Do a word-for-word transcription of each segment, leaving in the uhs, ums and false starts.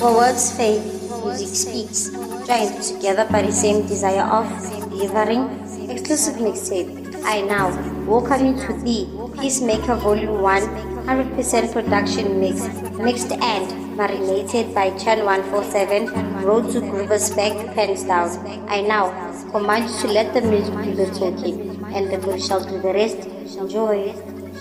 For words fade, music speaks. Joined together by the same desire of delivering exclusive mixtape. I now welcome you to the Peacemaker Volume one, one hundred percent production mix, mixed and marinated by Chan one forty-seven, Road to Groover's Back, pens down. I now command you to let the music do the talking, and the good shall do the rest. Enjoy.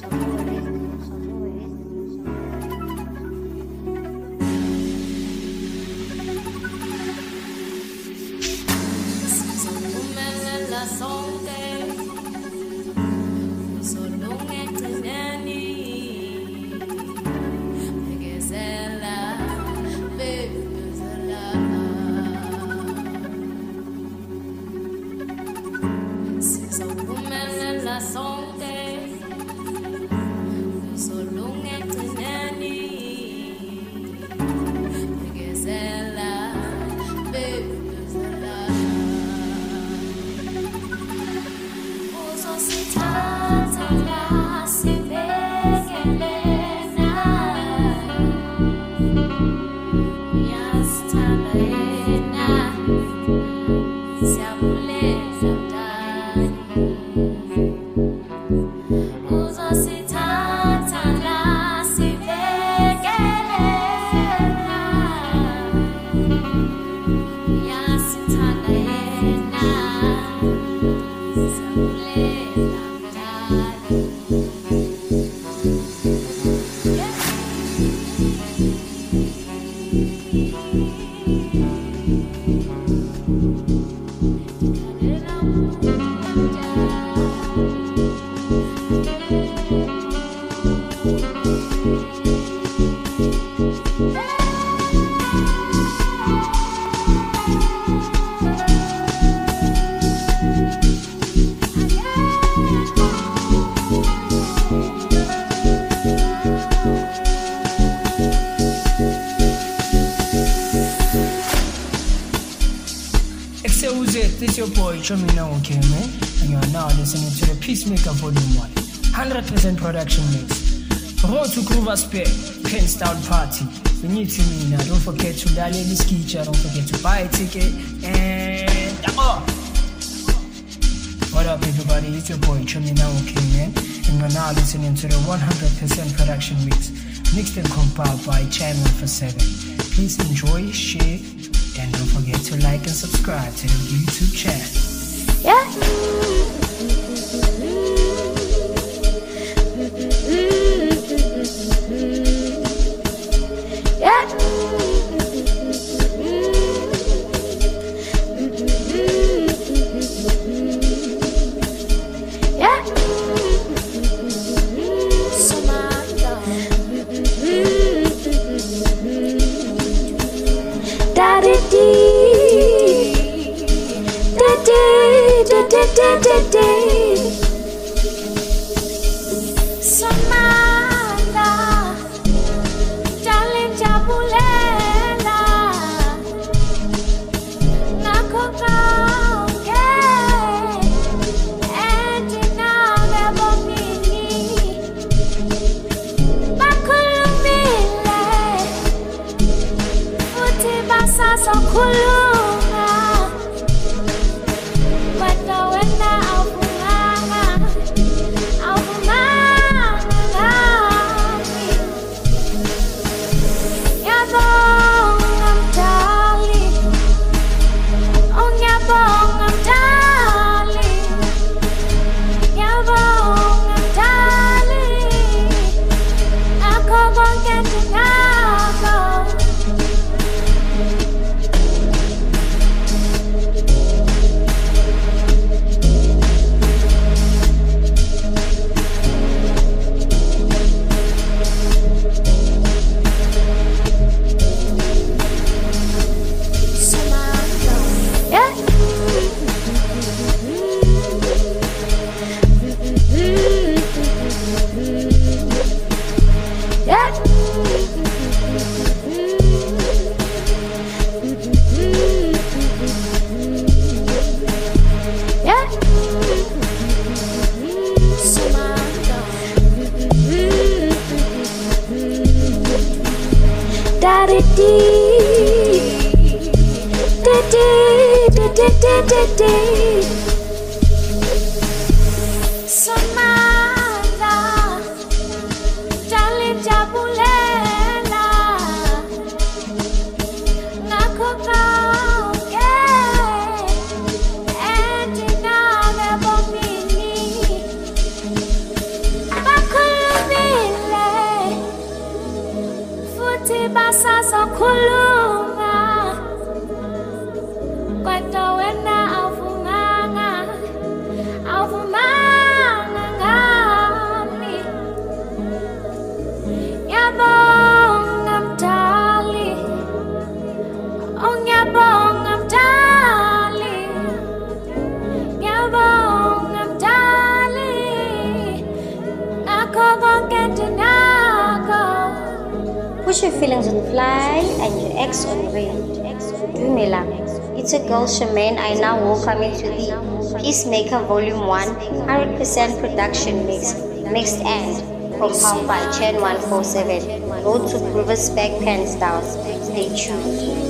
This your boy Chomina okay, man, and you are now listening to the Peacemaker Volume one, one hundred percent production mix. Road to Groover's Back, pens down party. We need to mean, don't forget to dial in the skicha, don't forget to buy a ticket, and oh! What up, everybody? It's your boy Chomina okay, man, and you are now listening to the one hundred percent production mix, mixed and compiled by Chan one forty-seven. Please enjoy, share, and don't forget to like and subscribe to the YouTube channel. Yeah. Yeah. Yeah. Daddy dee, daddy, daddy, daddy, Samantha, darling, jabulela, nakoka, okay, etina nebomini, bakulumile. Sasa kulunga wena wena aufunganga aufunganga yabonga mdali onyabonga mdali yabonga mdali akho konke ndinako. Daddy di di di di. Somala, jali jabulela, ngakho konke endinake bomini bakhulumile futhi basazokhuluma, kodwa wena awuvumanga, awuvumanga ngami. Ngiyabonga mdali, oh ngiyabonga mdali, ngiyabonga mdali, ngakho konke endinako. Put your feelings on fly and your ex on rain. Dumela, it's a girl Shemaine. I now welcome you to the Peacemaker Volume one one hundred percent production mix, mixed and compiled by Chen one four seven. Road to Riverspec Pens Down. Stay tuned.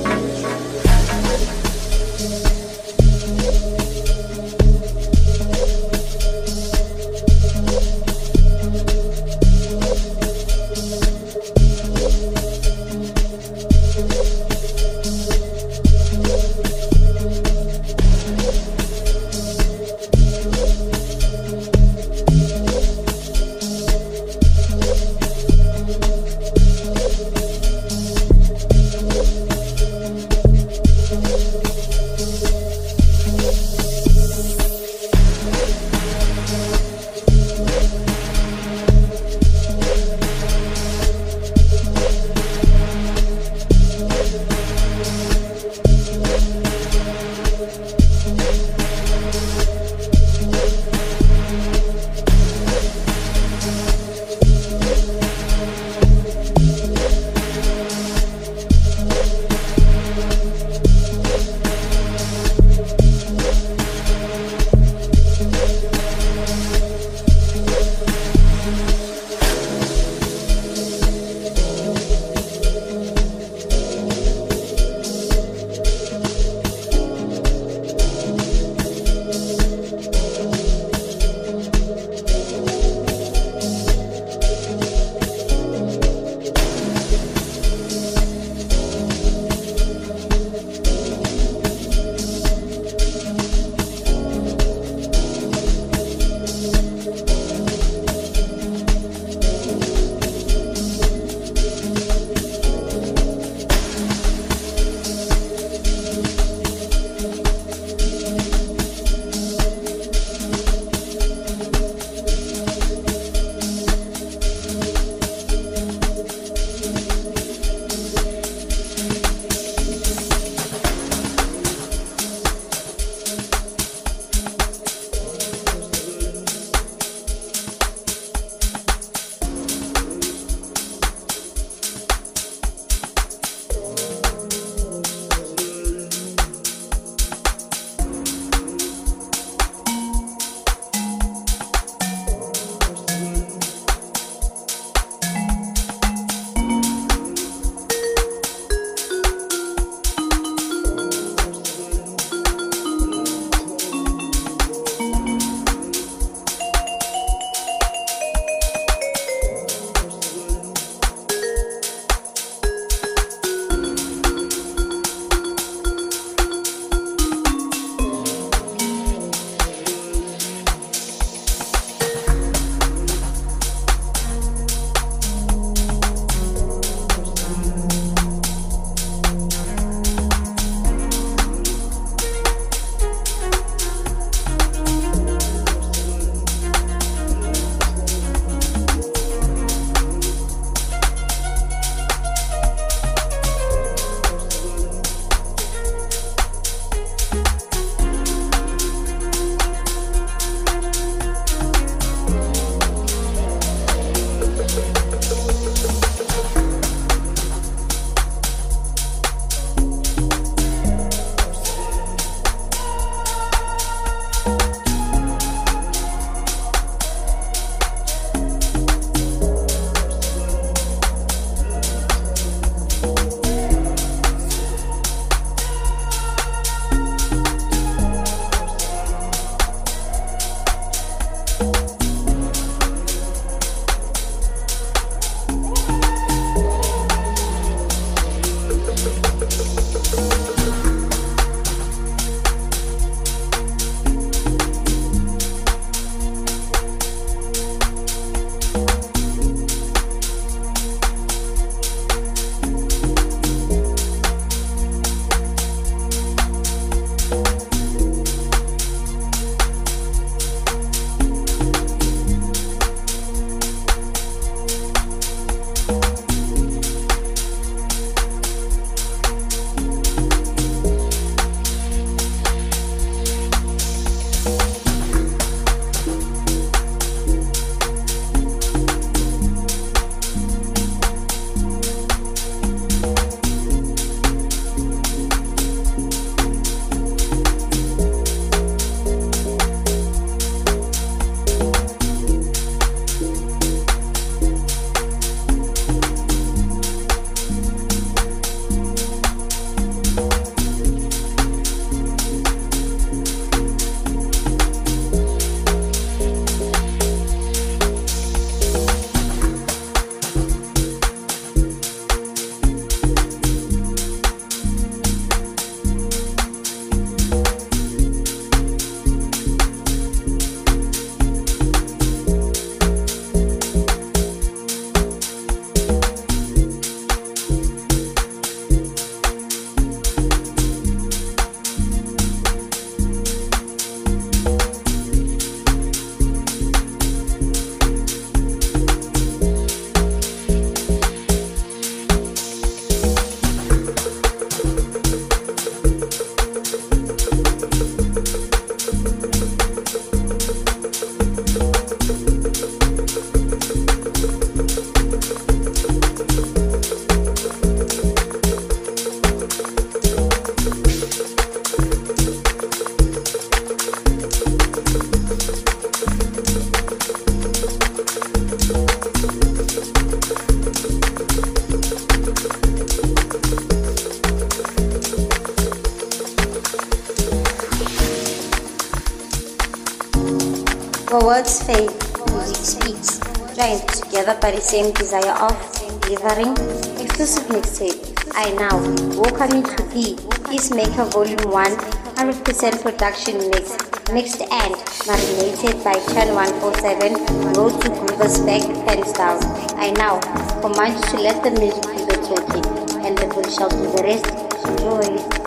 Where words fade, music speaks. Joined together by the same desire of delivering exclusive mixtape. I now welcome you to the Peacemaker Volume one, one hundred percent production mix, mixed and marinated by Chan one forty-seven, Road to Groovers Back, hands down. I now command you to let the music do the talking, and the bull shall do the rest. Enjoy.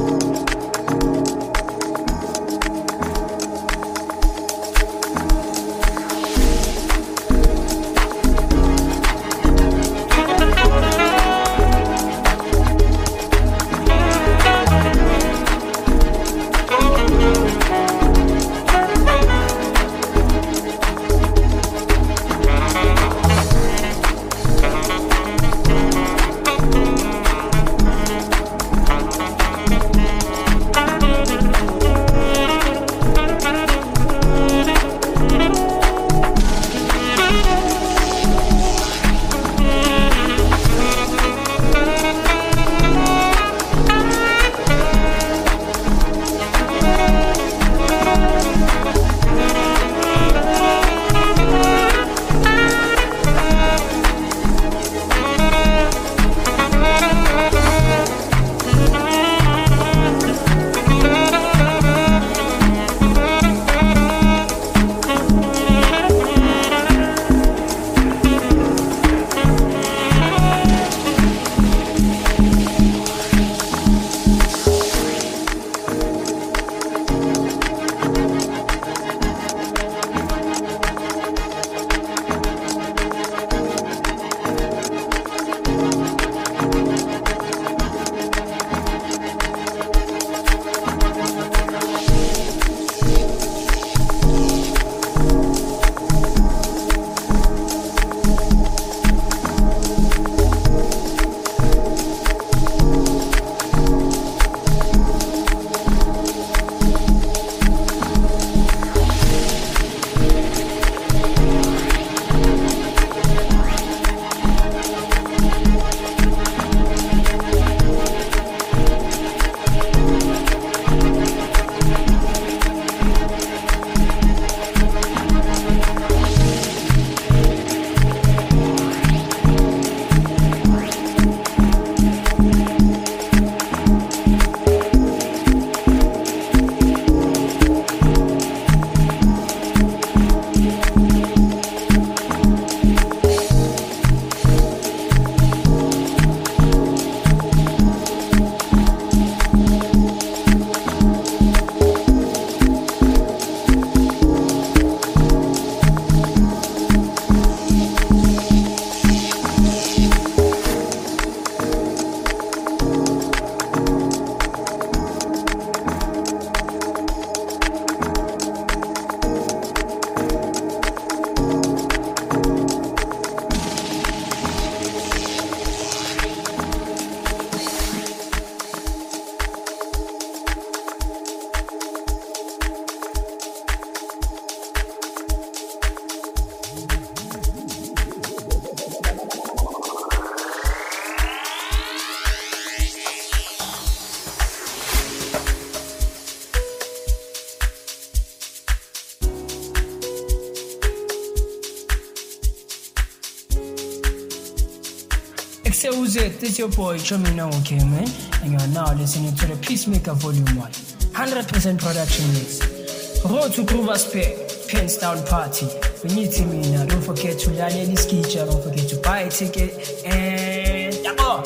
Say who's it? This your boy Chomina Okeme, and you are now listening to the Peacemaker Volume one, one hundred percent production mix. Road to Groovers Back, Pins Down Party. We need to mean now. Don't forget to learn any skicha. Don't forget to buy a ticket and go.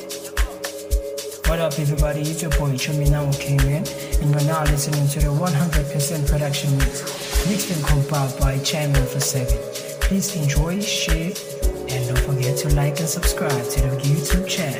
What up, everybody? It's your boy Chomina Okeme, and you are now listening to the one hundred percent production mix, mixed and compiled by Chan one forty-seven. Please enjoy, share, and don't forget to like and subscribe to the YouTube channel.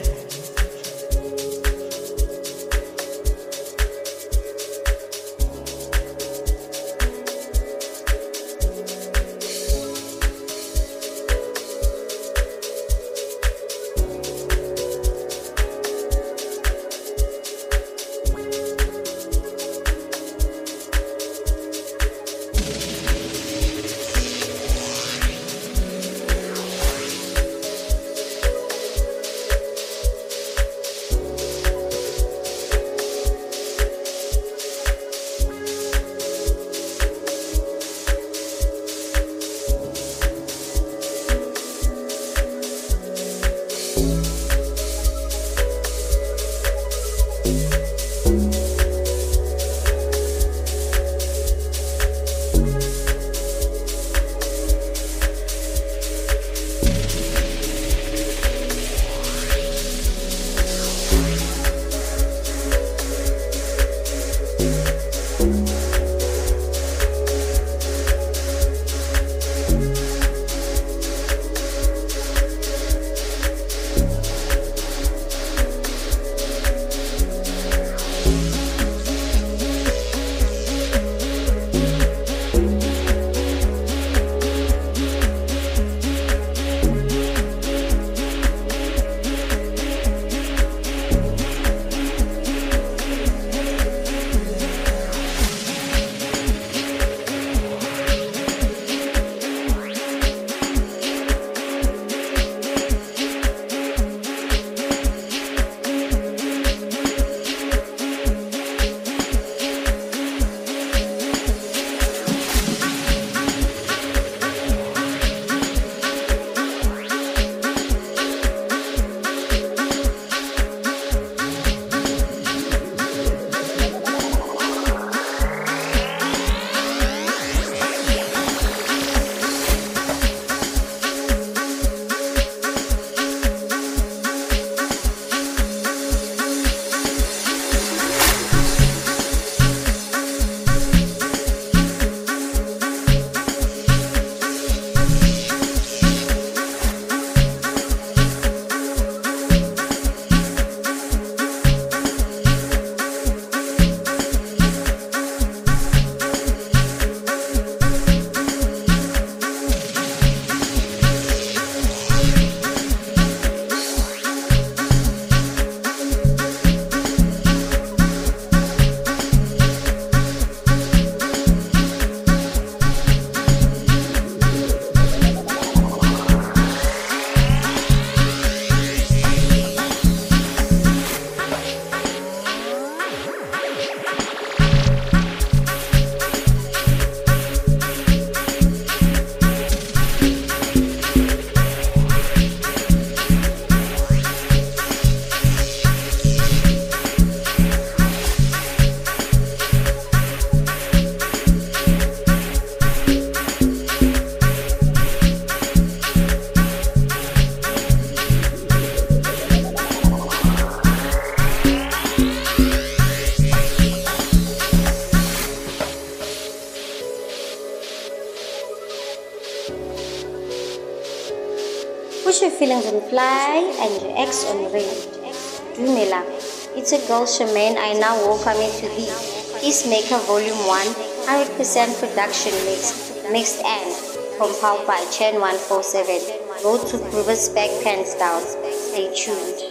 feelings on Fly and your ex on Rain. Dumela, it's a girl Charmaine. I now welcome you to the Peacemaker Volume one, one hundred percent production mix, mixed and compiled by Chen one four seven. Go to Groover Spec Pants Down. Stay tuned.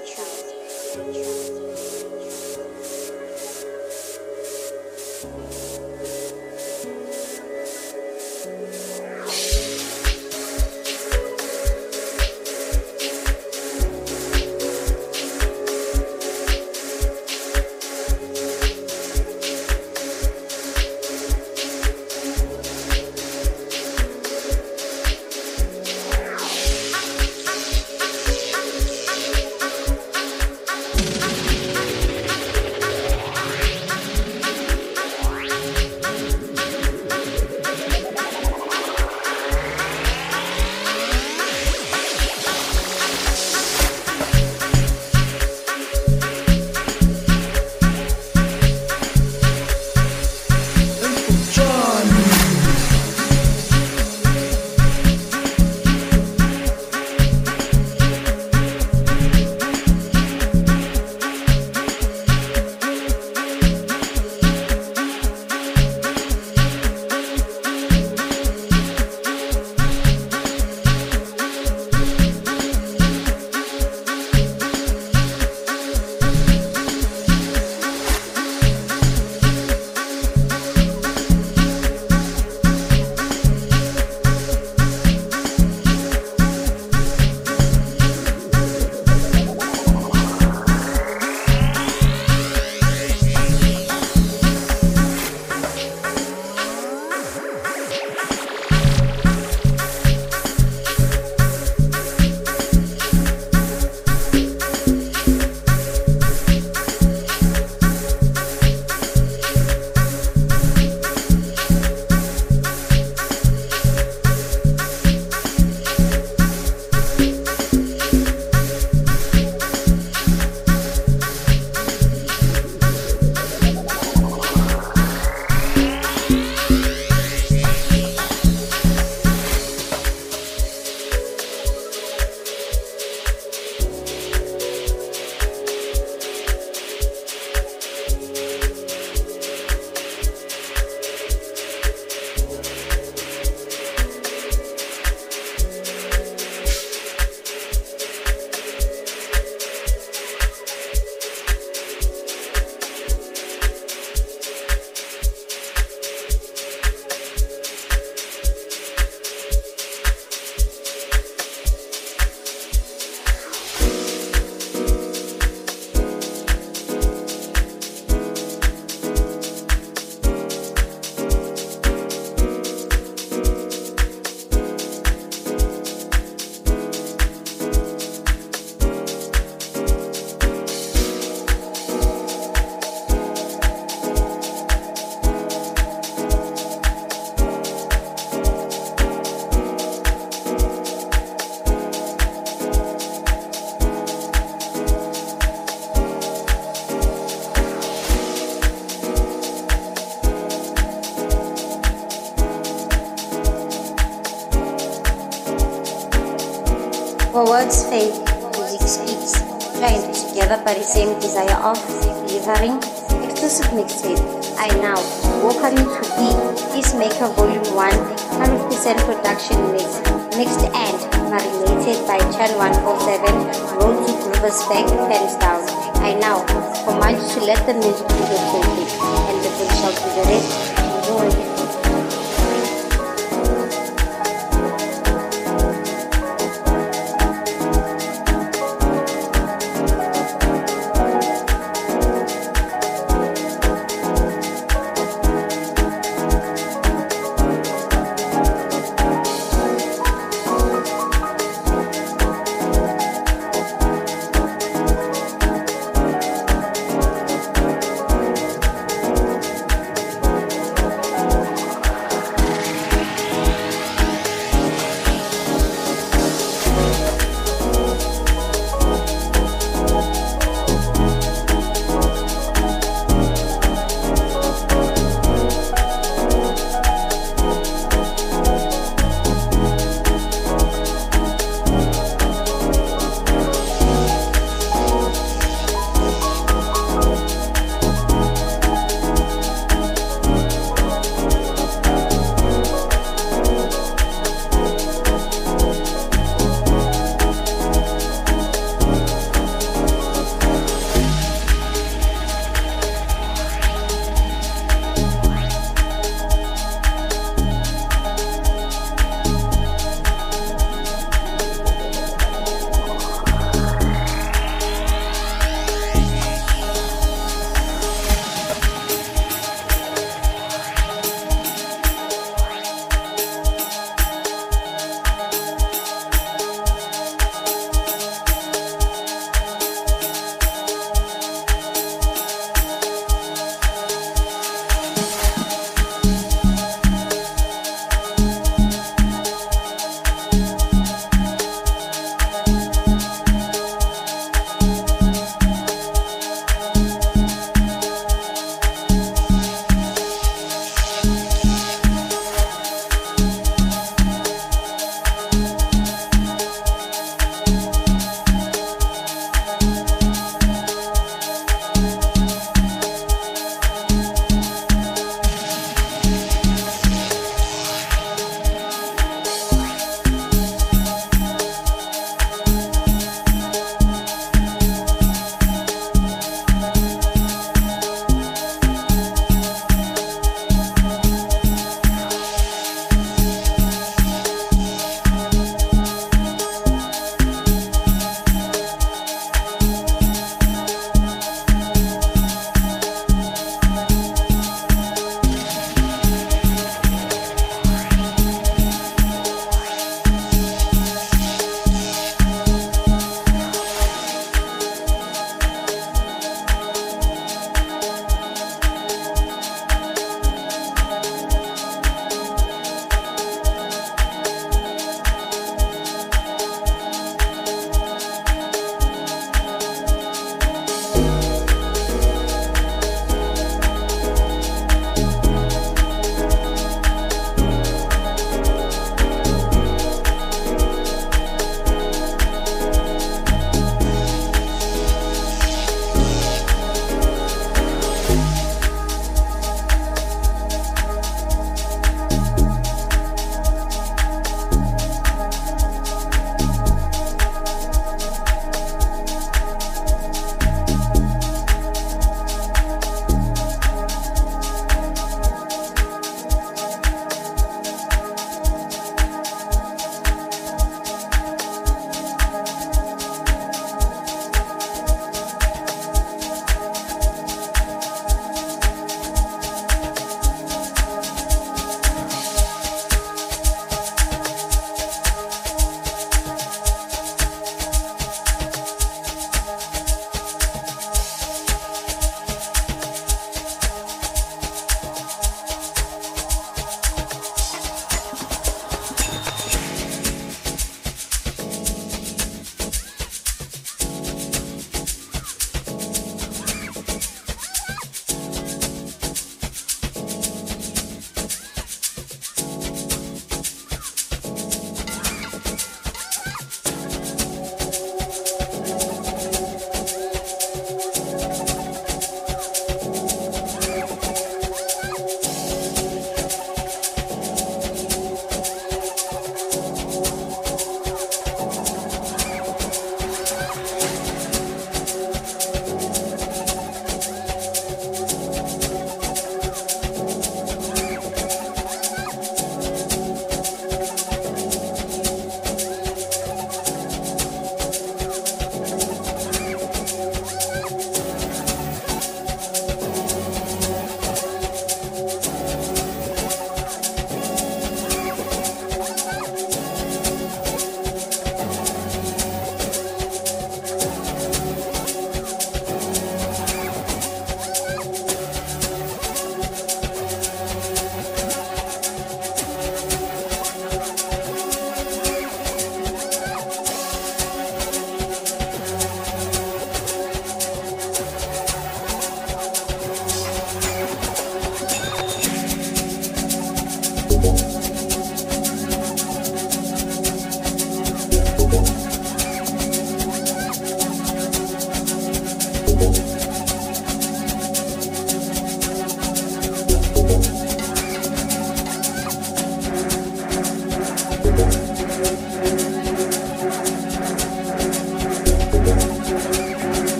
For words fade, music speaks, joined together by the same desire of delivering exclusive mixtape. I now welcome you to the Peacemaker Volume one, one hundred percent production mix, mixed and marinated by Chan one four seven, Road to Groover Spec, Pens Down. I now command you to let the music do the talking, and the book shall do the rest. Enjoy.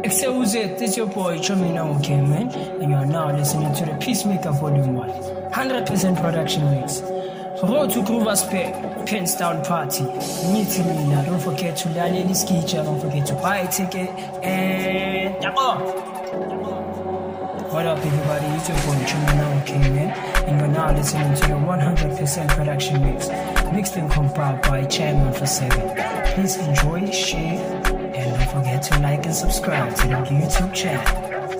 Excel Z, it's your boy Chomina okay, man, and you are now listening to the Peacemaker Volume one, one hundred percent production mix. Road to Groove Aspect, Pins Down Party. Meeting me now. Don't forget to learn any skicha. Don't forget to buy a ticket. And what up, everybody? It's your boy Chumina okay, man, and you're now listening to the one hundred percent production mix, mixed and compiled by Chairman for Seven. Please enjoy, share, and don't forget to like and subscribe to the YouTube channel.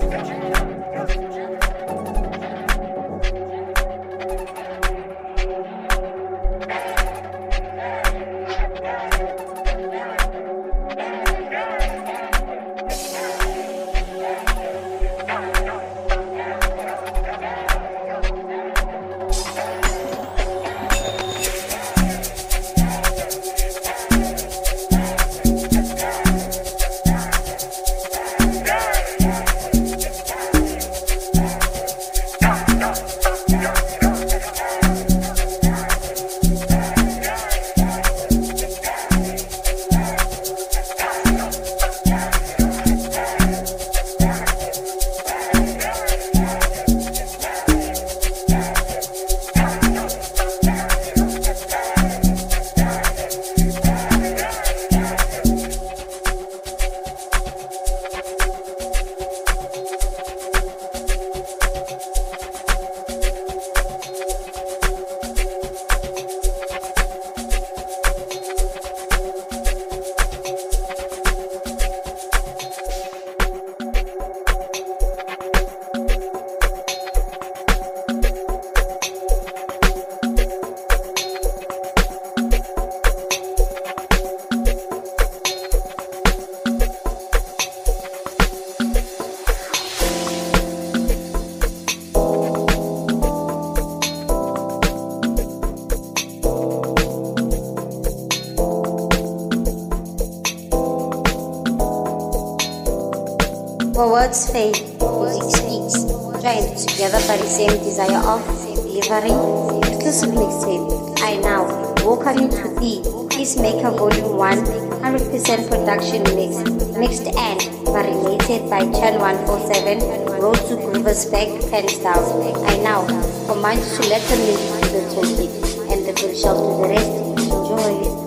For words fade, music speaks, joined together by the same desire of delivering exclusive mixtape. I now welcome you to the Peacemaker Volume one, one hundred percent production mix, mixed and marinated by Chan one forty-seven, Road to Groove Aspect, Pens Down. I now command you to let the music do the talking, and the bill shall do the rest. Enjoy.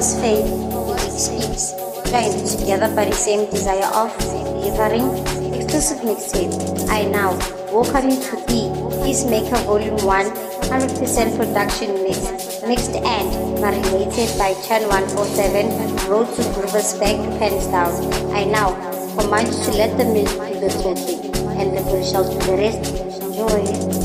works fade, music speaks, joined together by the same desire of delivering exclusive mixtape. I now welcome you to the Peacemaker Volume one, one hundred percent production mix, mixed and marinated by Chan one forty-seven, Road to Groovers Back, Pens Down. I now command you to let the music do the talking, and the people shall do the rest. Enjoy.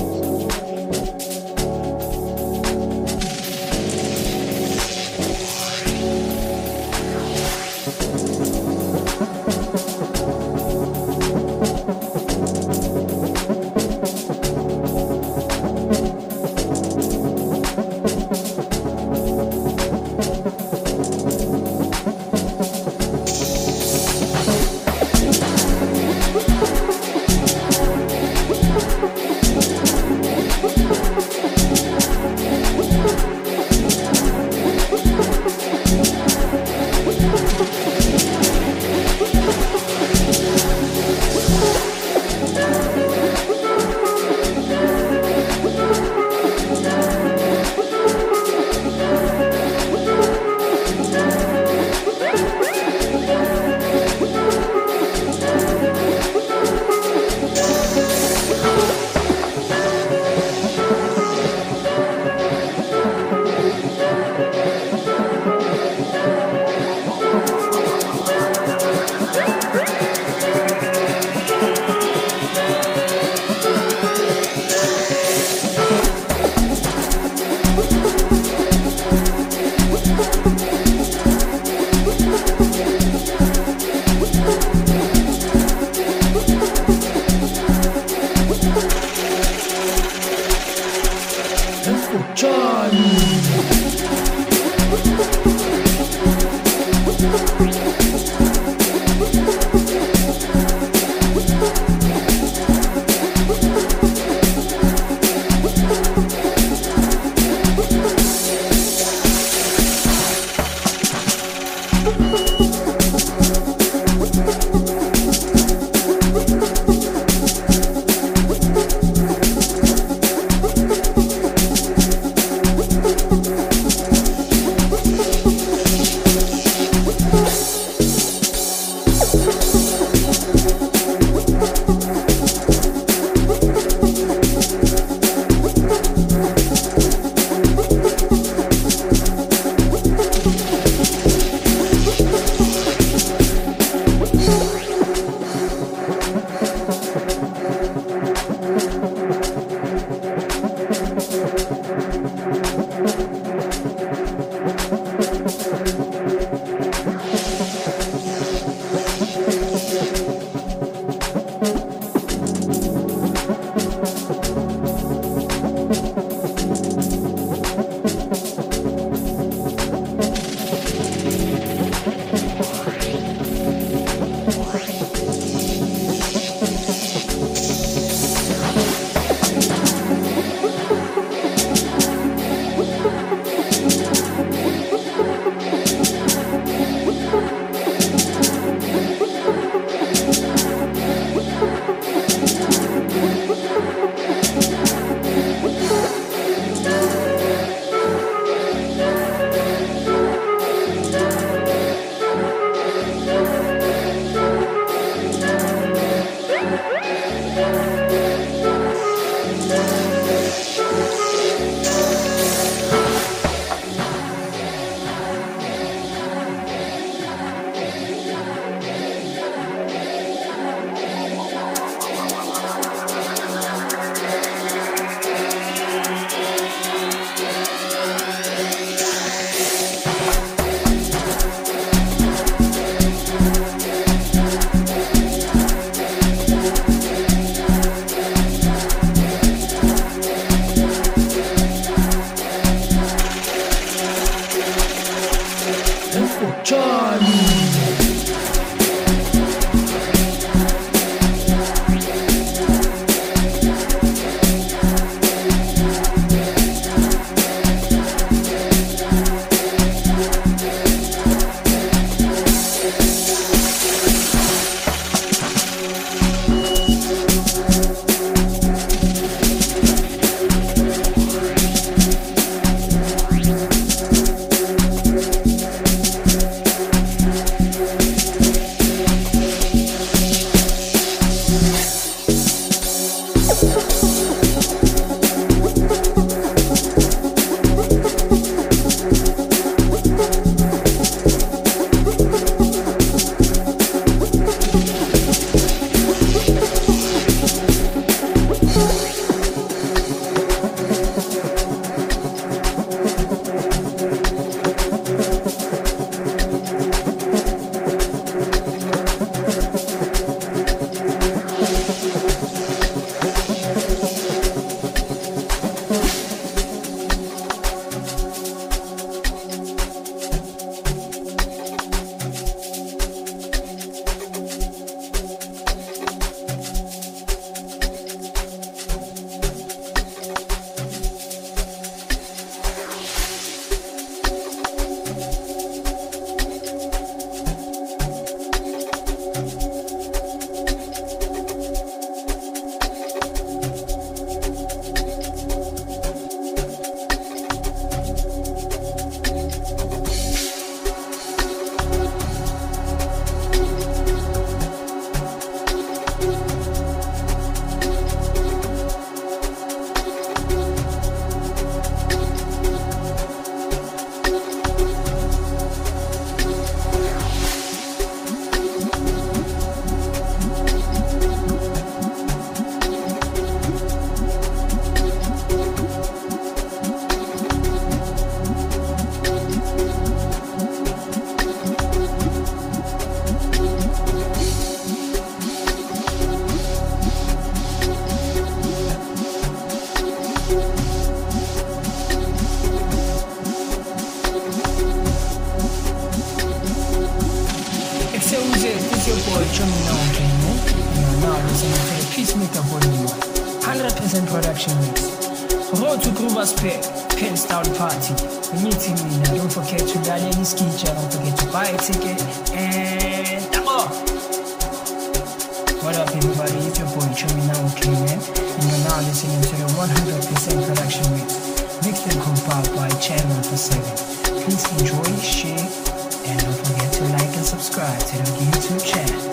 listening to the Peacemaker Volume one, one hundred percent production mix. Road to Groove Aspect, Penstown Party. We need to meet now. Don't forget to download this feature. Don't forget to buy a ticket. And double. What up, everybody? It's your boy Chumina okay, man. And you're now listening to the one hundred percent production mix, mixed and compiled by Channel for seven. Please enjoy, share, and don't forget to like and subscribe to the YouTube channel.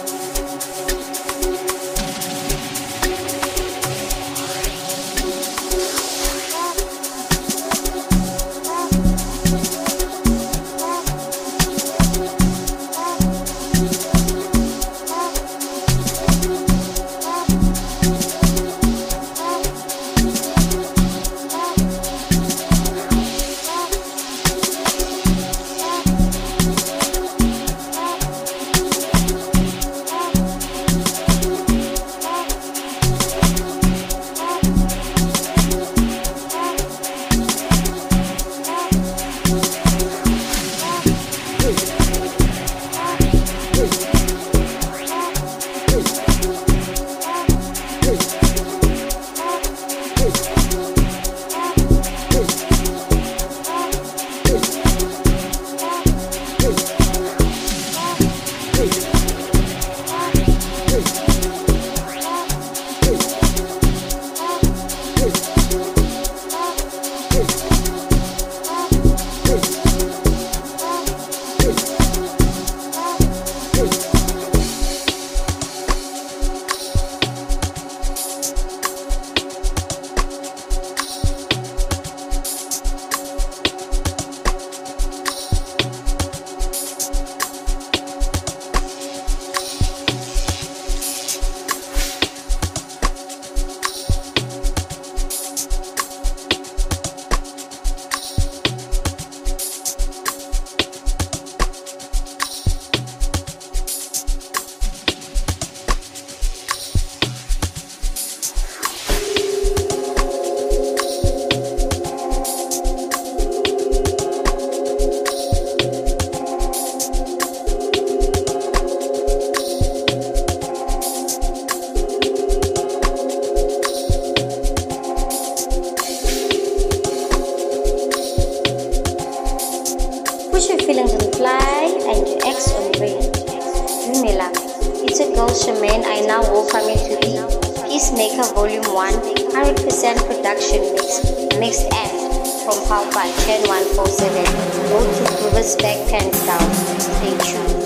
Shemaine, I now welcome you to the Peacemaker Volume one, one hundred percent production mix, mixed and compiled by Chen one forty-seven. Go to Groove Aspect, Penstown. Stay tuned.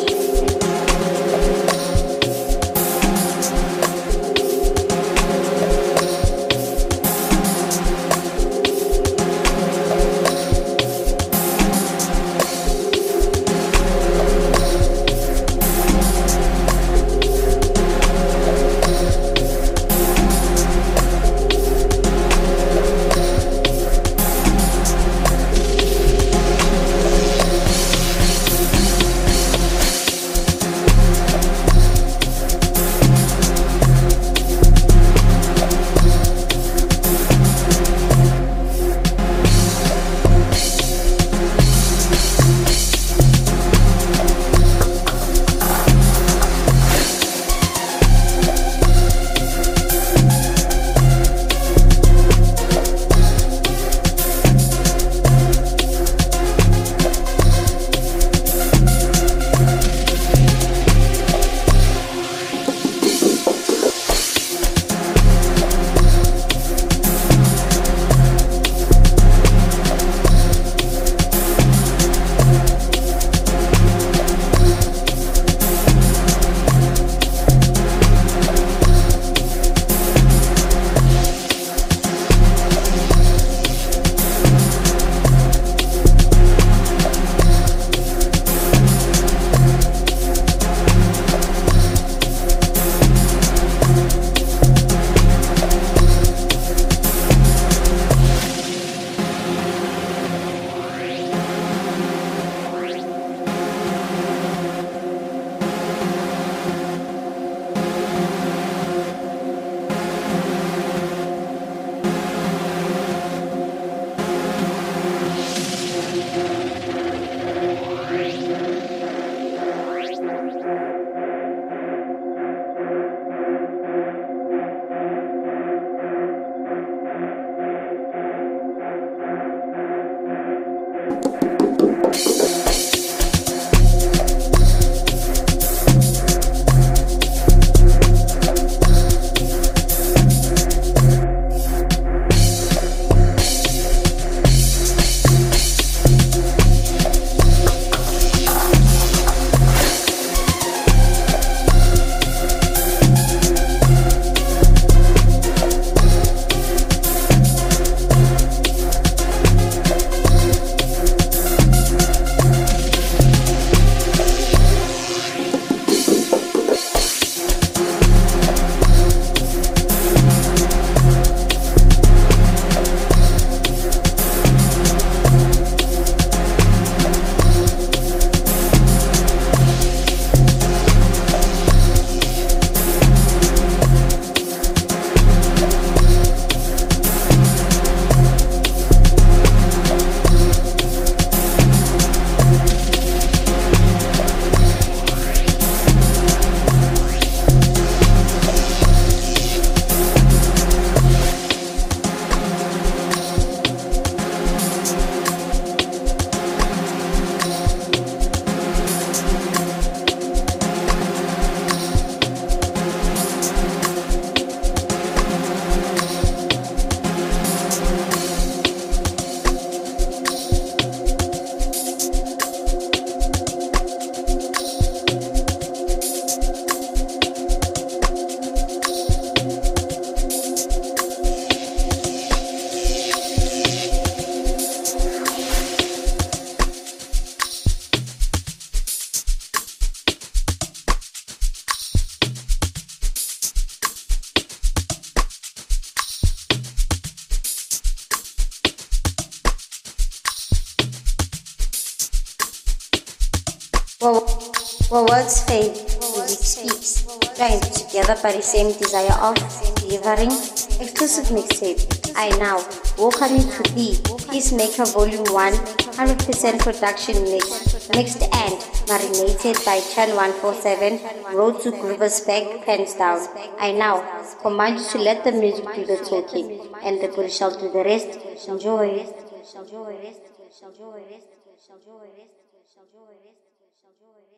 Where words fade, music speaks. Joined together by the same desire of delivering exclusive mixtape. I now welcome you to the Peacemaker Volume one, one hundred percent production mix, mixed and marinated by Chan one forty-seven, Road to Grooverspec, pens down. I now command you to let the music do the talking, and the booty shall do the rest. Enjoy. Enjoy. Enjoy. Enjoy. Enjoy. Enjoy.